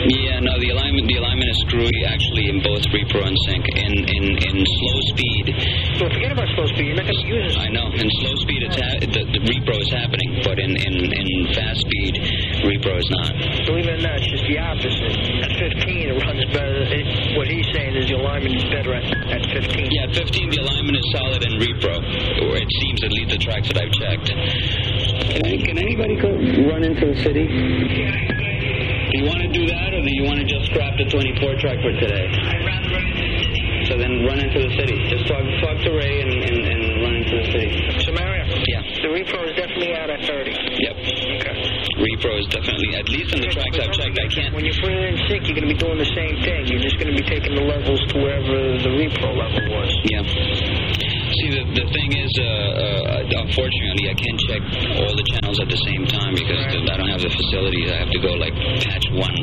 Yeah, no, the alignment is screwy actually in both repro and sync. In slow speed. Well, forget about slow speed. You're not going to use it. I know. In slow speed, the repro is happening, but in fast speed, repro is not. Believe it or not, it's just the opposite. At 15, it runs better. What he's saying is the alignment is better at 15. Yeah, at 15, the alignment is solid in repro, or it seems, at least the tracks that I've checked. Can anybody go run into the city? Do you want to do that, or do you want to just scrap the 24 track for today? I'd rather run into the city. So then run into the city. Just talk to Ray and run into the city. So, Mario? Yeah. The repro is definitely out at 30. Yep. Okay. Repro is definitely, at least in the tracks I've checked, I can't. When you put it in sync, you're going to be doing the same thing. You're just going to be taking the levels to wherever the repro level was. Yeah. See, the thing is, unfortunately, I can't check all the channels at the same time because I don't have the facilities. I have to go, like, patch one